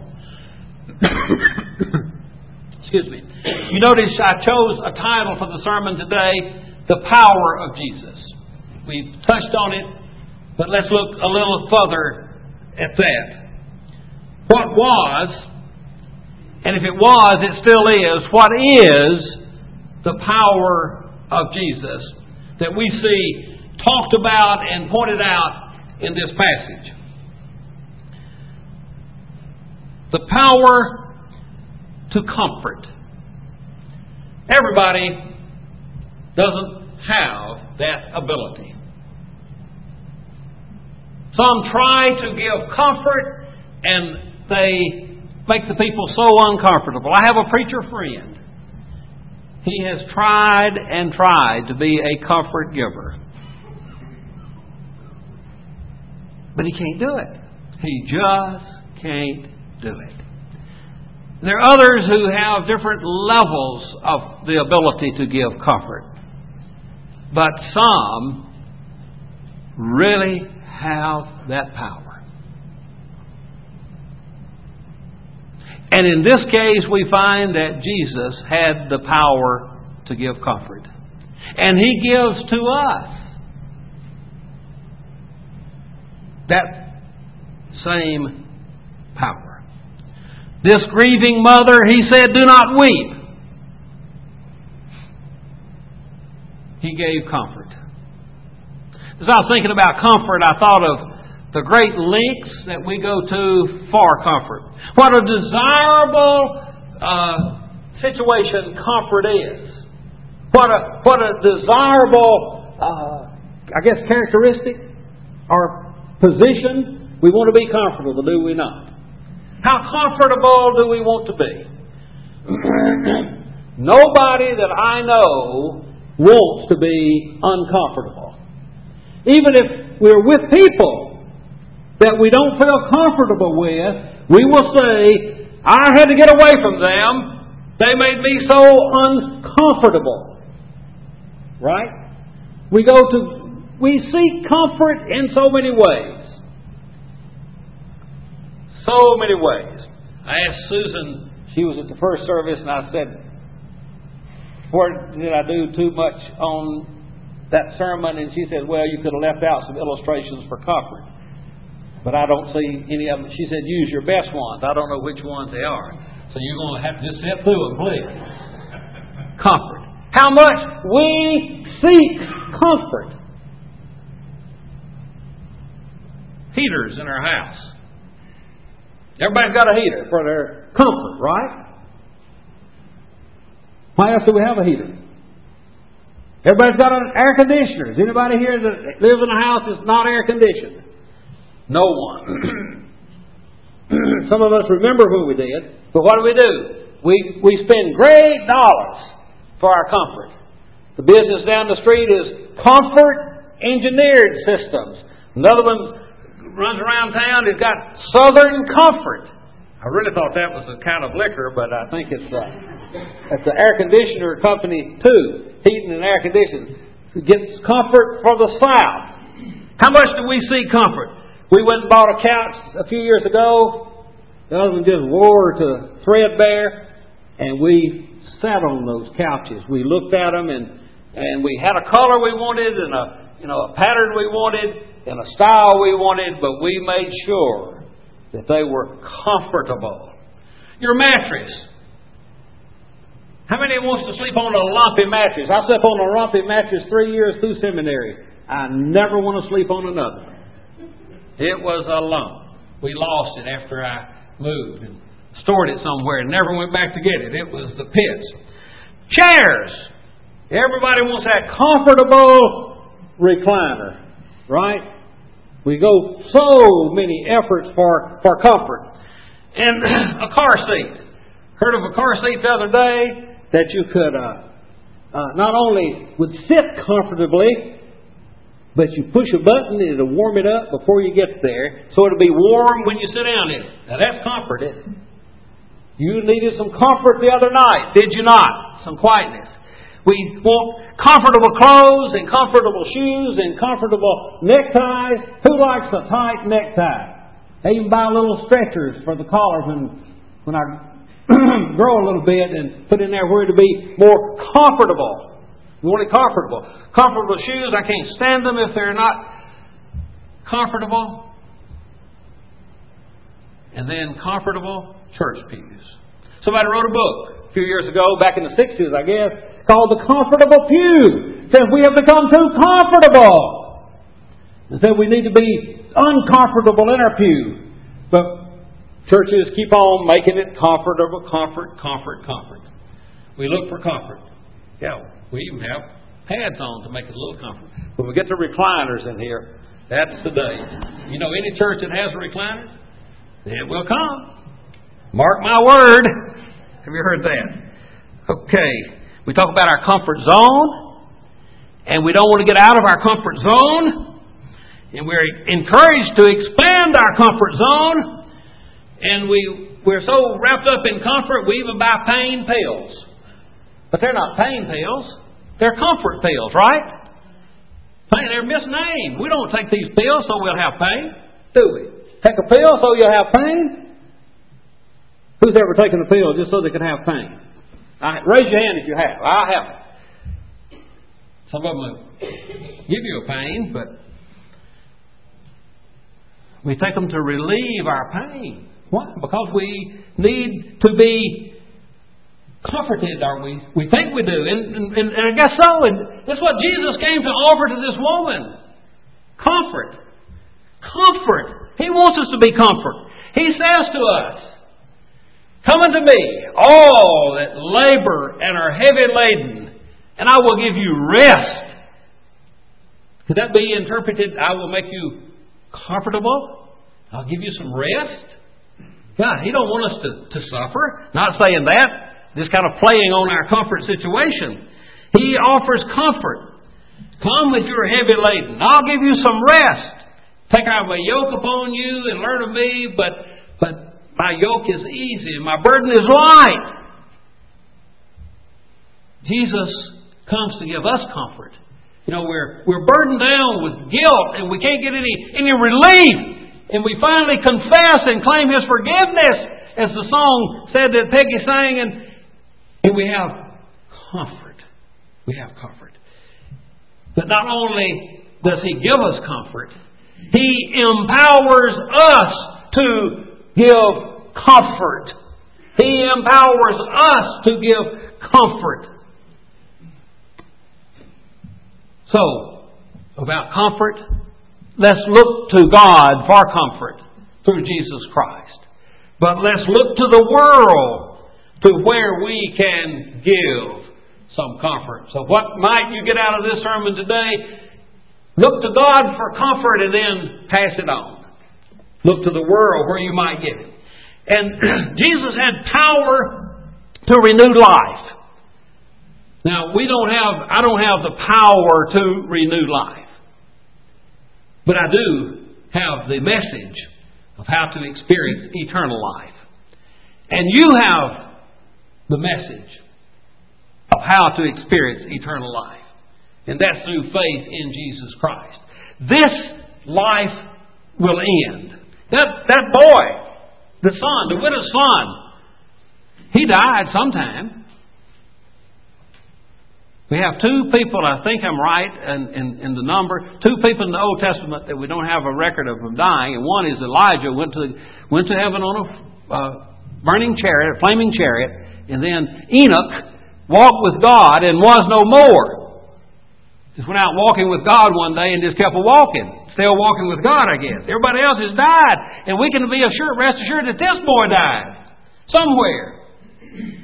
B: Excuse me. You notice I chose a title for the sermon today, The Power of Jesus. We've touched on it, but let's look a little further at that. What was And if it was, it still is. What is the power of Jesus that we see talked about and pointed out in this passage? The power to comfort. Everybody doesn't have that ability. Some try to give comfort and they make the people so uncomfortable. I have a preacher friend. He has tried and tried to be a comfort giver. But he can't do it. He just can't do it. There are others who have different levels of the ability to give comfort. But some really have that power. And in this case, we find that Jesus had the power to give comfort. And He gives to us that same power. This grieving mother, He said, "Do not weep." He gave comfort. As I was thinking about comfort, I thought of the great lengths that we go to for comfort. What a desirable situation comfort is. What a desirable, characteristic or position. We want to be comfortable, do we not? How comfortable do we want to be? Nobody that I know wants to be uncomfortable. Even if we're with people that we don't feel comfortable with, we will say, "I had to get away from them. They made me so uncomfortable." Right? We seek comfort in so many ways. So many ways. I asked Susan, she was at the first service, and I said, "Where did I do too much on that sermon?" And she said, "Well, you could have left out some illustrations for comfort. But I don't see any of them." She said, "Use your best ones. I don't know which ones they are. So you're going to have to just sit through them, please." Comfort. How much we seek comfort. Heaters in our house. Everybody's got a heater for their comfort, right? Why else do we have a heater? Everybody's got an air conditioner. Is anybody here that lives in a house that's not air conditioned? No one. Some of us remember who we did, but what do? We spend great dollars for our comfort. The business down the street is Comfort Engineered Systems. Another one runs around town. It's got Southern Comfort. I really thought that was a kind of liquor, but I think it's an air conditioner company too. Heating and air conditioning. It gets comfort for the South. How much do we see comfort? We went and bought a couch a few years ago. The other one just wore to threadbare, and we sat on those couches. We looked at them, and we had a color we wanted, and a pattern we wanted, and a style we wanted, but we made sure that they were comfortable. Your mattress. How many wants to sleep on a lumpy mattress? I slept on a lumpy mattress 3 years through seminary. I never want to sleep on another. It was a lump. We lost it after I moved and stored it somewhere and never went back to get it. It was the pits. Chairs. Everybody wants that comfortable recliner, right? We go so many efforts for comfort. And a car seat. Heard of a car seat the other day that you could not only would sit comfortably, but you push a button and it'll warm it up before you get there, so it'll be warm when you sit down in it. Now that's comfort, isn't it? You needed some comfort the other night, did you not? Some quietness. We want comfortable clothes and comfortable shoes and comfortable neckties. Who likes a tight necktie? They even buy little stretchers for the collar when I grow a little bit and put in there where it'll be more comfortable. We want it comfortable. Comfortable shoes, I can't stand them if they're not comfortable. And then comfortable church pews. Somebody wrote a book a few years ago, back in the 60s, I guess, called The Comfortable Pew. It says we have become too comfortable. It said we need to be uncomfortable in our pew. But churches keep on making it comfortable, comfort. We look for comfort. Yeah, we even have pads on to make it a little comfort. When we get the recliners in here, that's the day. You know, any church that has a recliner, it will come. Mark my word. Have you heard that? Okay. We talk about our comfort zone, and we don't want to get out of our comfort zone. And we're encouraged to expand our comfort zone. And we're so wrapped up in comfort, we even buy pain pills. But they're not pain pills. They're comfort pills, right? They're misnamed. We don't take these pills so we'll have pain, do we? Take a pill so you'll have pain? Who's ever taken a pill just so they can have pain? Raise your hand if you have. I haven't. Some of them will give you a pain, but we take them to relieve our pain. Why? Because we need to be comforted, aren't we? We think we do. And I guess so. And that's what Jesus came to offer to this woman. Comfort. Comfort. He wants us to be comfort. He says to us, "Come unto me, all that labor and are heavy laden, and I will give you rest." Could that be interpreted, I will make you comfortable? I'll give you some rest? God, He don't want us to suffer. Not saying that. Just kind of playing on our comfort situation. He offers comfort. Come with your heavy laden. I'll give you some rest. Take out my yoke upon you and learn of me, but my yoke is easy and my burden is light. Jesus comes to give us comfort. You know, we're burdened down with guilt and we can't get any relief. And we finally confess and claim His forgiveness, as the song said that Peggy sang, and we have comfort. We have comfort. But not only does He give us comfort, He empowers us to give comfort. He empowers us to give comfort. So, about comfort, let's look to God for comfort through Jesus Christ. But let's look to the world to where we can give some comfort. So what might you get out of this sermon today? Look to God for comfort and then pass it on. Look to the world where you might get it. And Jesus had power to renew life. Now, I don't have the power to renew life. But I do have the message of how to experience eternal life. And you have the message of how to experience eternal life. And that's through faith in Jesus Christ. This life will end. That boy, the son, the widow's son, he died sometime. We have two people, I think I'm right in the number, two people in the Old Testament that we don't have a record of them dying. And one is Elijah, went to heaven on a burning chariot, a flaming chariot. And then Enoch walked with God and was no more. Just went out walking with God one day and just kept walking. Still walking with God, I guess. Everybody else has died. And we can be rest assured that this boy died. Somewhere.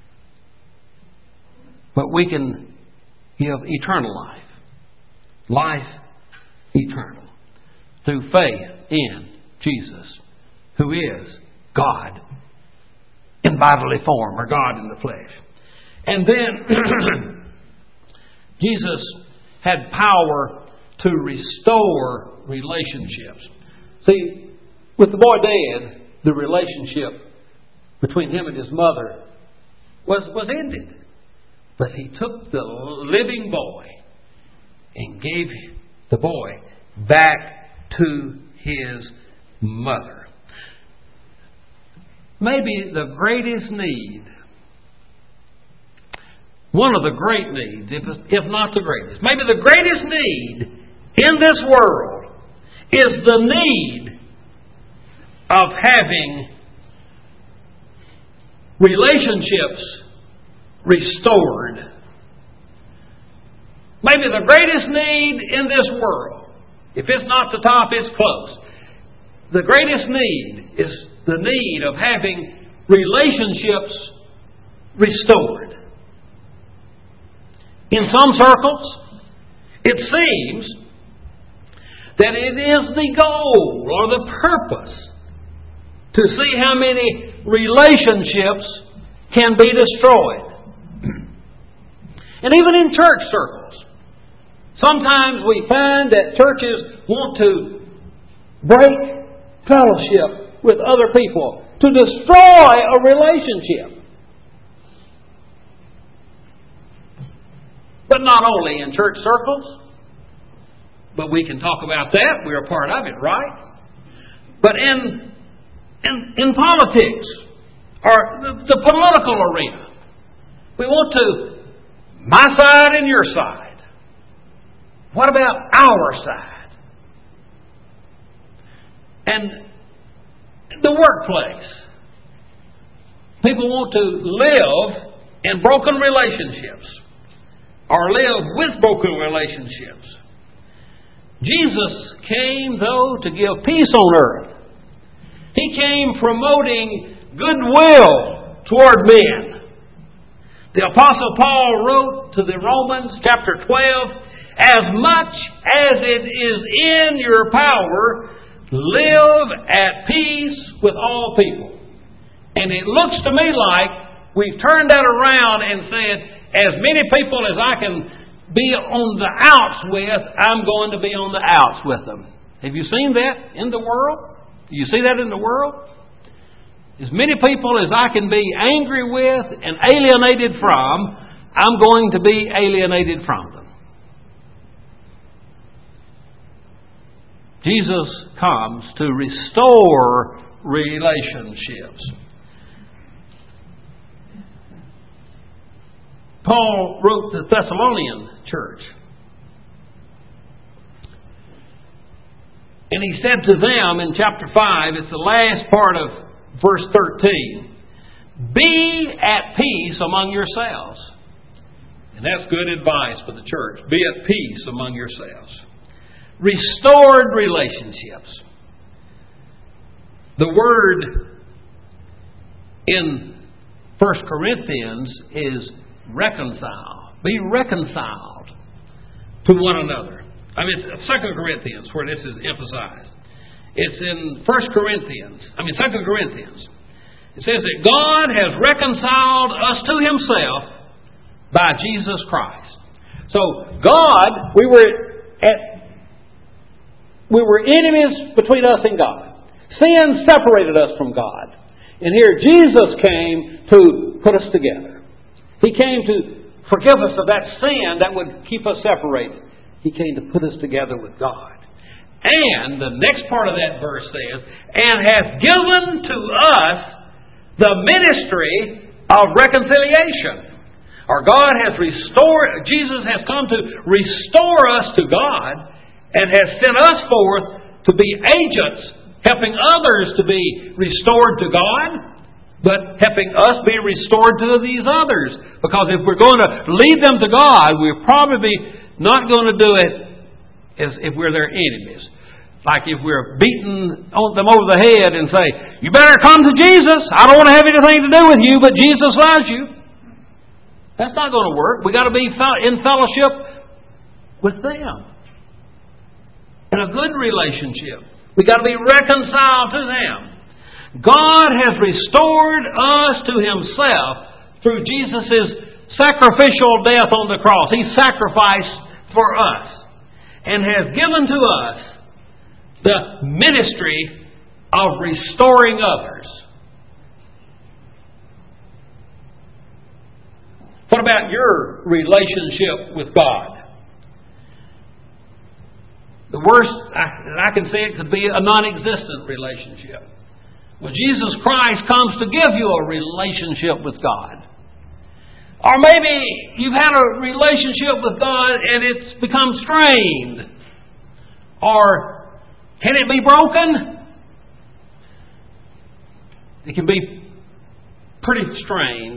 B: But we can give eternal life. Life eternal. Through faith in Jesus, who is God in bodily form, or God in the flesh. And then Jesus had power to restore relationships. See, with the boy dead, the relationship between him and his mother was ended. But He took the living boy and gave the boy back to his mother. Maybe the greatest need, one of the great needs, if not the greatest, maybe the greatest need in this world is the need of having relationships restored. Maybe the greatest need in this world, if it's not the top, it's close. The greatest need is the need of having relationships restored. In some circles, it seems that it is the goal or the purpose to see how many relationships can be destroyed. And even in church circles, sometimes we find that churches want to break fellowship with other people, to destroy a relationship. But not only in church circles, but we can talk about that. We're a part of it, right? But in politics, or the political arena, we want to, my side and your side. What about our side? And the workplace. People want to live in broken relationships, or live with broken relationships. Jesus came, though, to give peace on earth. He came promoting goodwill toward men. The Apostle Paul wrote to the Romans, chapter 12, as much as it is in your power, live at peace with all people. And it looks to me like we've turned that around and said, as many people as I can be on the outs with, I'm going to be on the outs with them. Have you seen that in the world? Do you see that in the world? As many people as I can be angry with and alienated from, I'm going to be alienated from them. Jesus comes to restore relationships. Paul wrote to the Thessalonian church, and he said to them in chapter 5, it's the last part of verse 13, be at peace among yourselves. And that's good advice for the church. Be at peace among yourselves. Restored relationships. The word in 1 Corinthians is reconcile. Be reconciled to one another. I mean, it's 2 Corinthians where this is emphasized. It's in 2 Corinthians. It says that God has reconciled us to Himself by Jesus Christ. So God, we were enemies between us and God. Sin separated us from God. And here Jesus came to put us together. He came to forgive us of that sin that would keep us separated. He came to put us together with God. And the next part of that verse says, and hath given to us the ministry of reconciliation. Or God has restored, Jesus has come to restore us to God and has sent us forth to be agents, helping others to be restored to God, but helping us be restored to these others. Because if we're going to lead them to God, we're probably not going to do it as if we're their enemies. Like if we're beating them over the head and say, you better come to Jesus. I don't want to have anything to do with you, but Jesus loves you. That's not going to work. We've got to be in fellowship with them. In a good relationship. We've got to be reconciled to them. God has restored us to Himself through Jesus' sacrificial death on the cross. He sacrificed for us and has given to us the ministry of restoring others. What about your relationship with God? The worst, I can say it could be a non-existent relationship. Well, Jesus Christ comes to give you a relationship with God. Or maybe you've had a relationship with God and it's become strained. Or can it be broken? It can be pretty strained.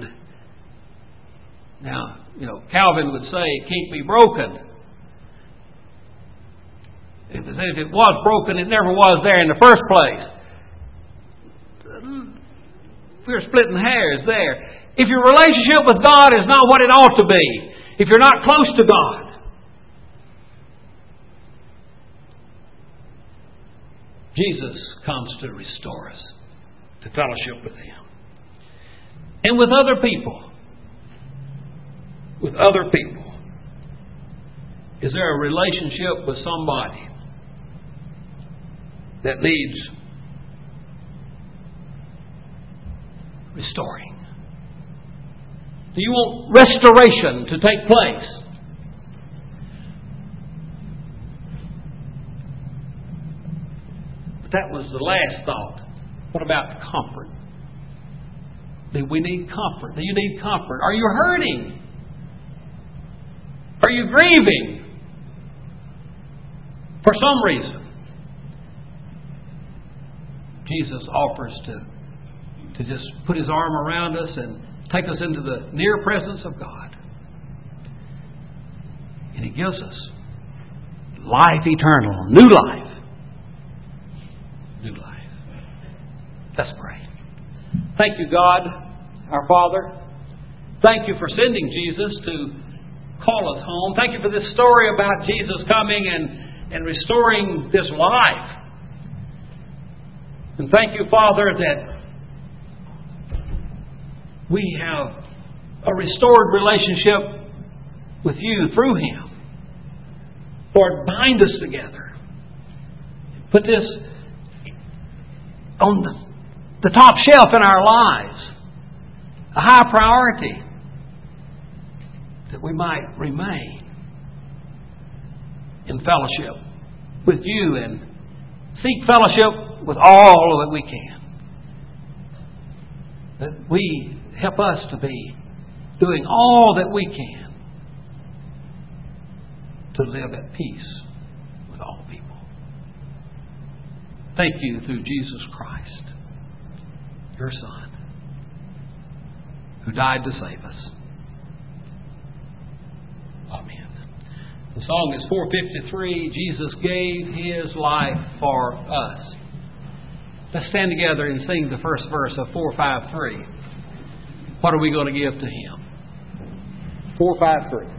B: Now, Calvin would say it can't be broken. If it was broken, it never was there in the first place. We're splitting hairs there. If your relationship with God is not what it ought to be, if you're not close to God, Jesus comes to restore us to fellowship with Him. And with other people. With other people. Is there a relationship with somebody that needs restoring? Do you want restoration to take place? But that was the last thought. What about comfort? Do we need comfort? Do you need comfort? Are you hurting? Are you grieving? For some reason. Jesus offers to just put His arm around us and take us into the near presence of God. And He gives us life eternal, new life. New life. Let's pray. Thank you, God, our Father. Thank you for sending Jesus to call us home. Thank you for this story about Jesus coming and restoring this life. And thank you, Father, that we have a restored relationship with You through Him. Lord, bind us together. Put this on the top shelf in our lives. A high priority. That we might remain in fellowship with You and seek fellowship with all that we can. That we help us to be doing all that we can to live at peace with all people. Thank You through Jesus Christ, Your Son, who died to save us. Amen. The song is 453, Jesus gave His life for us. Let's stand together and sing the first verse of 453. What are we going to give to Him? 453.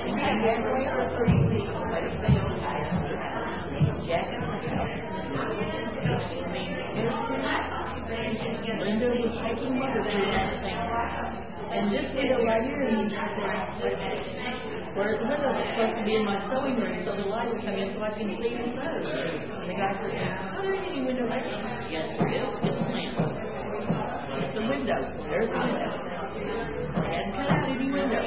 F: And came halfway for 3 weeks. But he stayed on the house. Jack in the house. Linda was taking mother through that thing. And this window right here, he said, whereas the window was supposed to be in my sewing room, so the light would come in so I can see and sew. And the guy said, oh, there ain't any window right there. Yes, there is. It's a lamp. It's the window. There's the window. I hadn't cut out any window.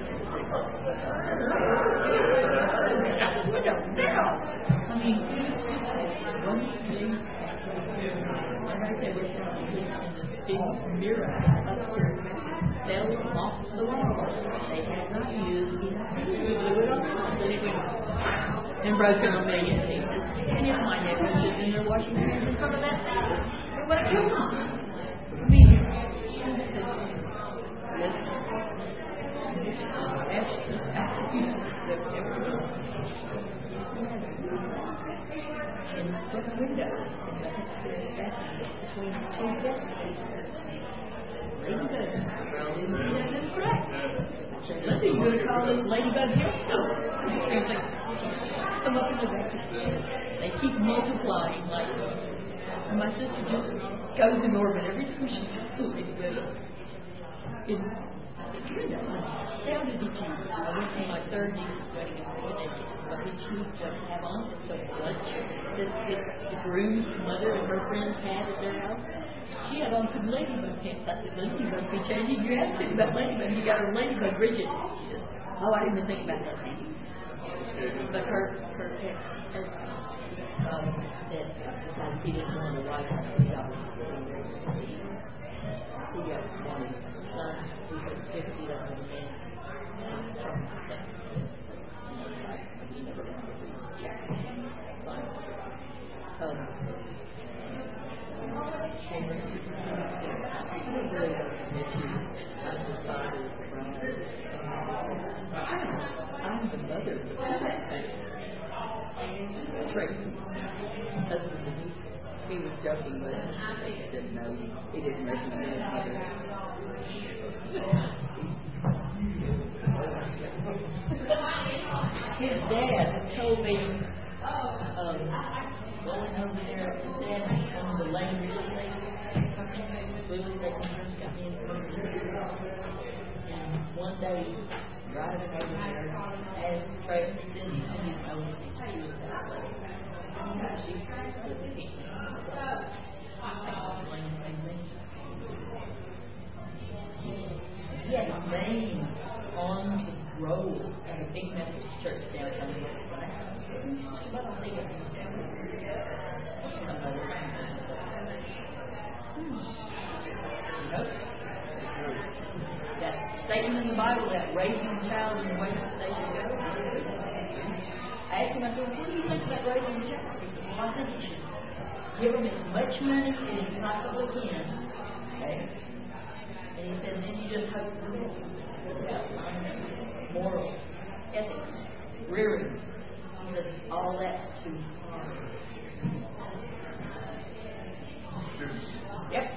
F: That's the window. There. I mean, one, two, like I said, we're trying to in this big mirror upstairs. Fell off the wall. They had not used it. We blew it on the wall. And broken a million pieces. And if my neighbor was sitting there washing their hands in front of that thing, it would kill them. I mean, this in the window between two desks. Ladybug. Linda, you going to call this Ladybug here? No. Come up in the back. They keep multiplying like this. And my sister just goes in orbit every time she sees the Ladybug. How did you? I went to my third niece's wedding and what did she have on? So lunch. The groom's mother and her friends had at their house. She had on some ladybug pants. I said, Lindsay, you must be changing your attitude about ladybug. You got her ladybug rigid. She said, oh, I didn't even think about that. But her text said because he didn't want to write her. He got one son who was 50 of the man from the sex. He never got to check. I'm the mother of the Tracy, husband of the he was joking, but he didn't know. He didn't recognize his mother. His dad told me, going over there, his dad on the lane real estate firms got me in the room. And one day, driving over there, asked Tracy, Cindy's oldest, she was that way. She was the king. He had a name on the road at a big Methodist church downtown. But I think it was that statement in the Bible that raising a child in the way that they should go. I asked him, I said, what do you think about raising a child? He said, well, I think you should give them as much money as you possibly can. Okay? And he said, then you just hope for the moral, ethics, rearing. He said, all that's too hard. Yep.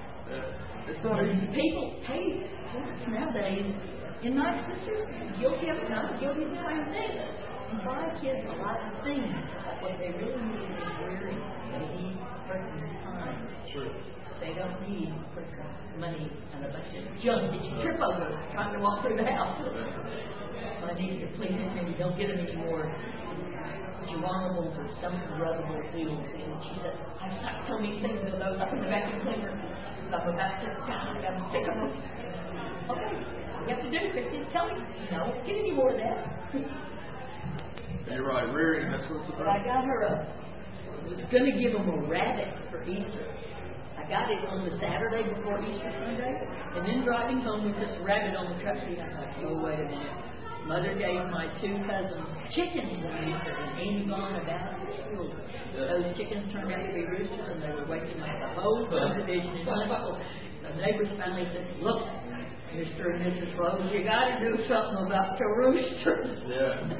F: People pay nowadays, in my sister, guilty of it, not guilty of the same thing. Buy kids a lot of things, but what they really need is rearing. They need personal time. Sure. They don't need personal money and a bunch of junk that you trip over trying to walk through the house. My niece are pleasing and you don't get them anymore. Geronimo's or something rubbable wheels. And she said, I stopped telling me things of those up in the vacuum cleaner. I'm about to die. I'm sick of them. Okay, you have to do it, Christy. Tell me. No, get any more of that.
G: You're right, rearing, that's what it's
F: But
G: about.
F: I got her was going to give them a rabbit for Easter. I got it on the Saturday before Easter Sunday, and then driving home with this rabbit on the truck seat, I thought, oh, wait a minute. Mother gave my two cousins chickens on Easter, and Amy gone about the school. Those chickens turned out to be roosters, and they were waking up the whole subdivision in Huntsville. The neighbors finally said, look, Mr. and Mrs. Rose, you got to do something about the roosters.
G: Yeah.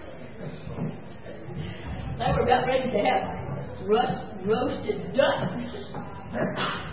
F: They were about ready to have roasted duck.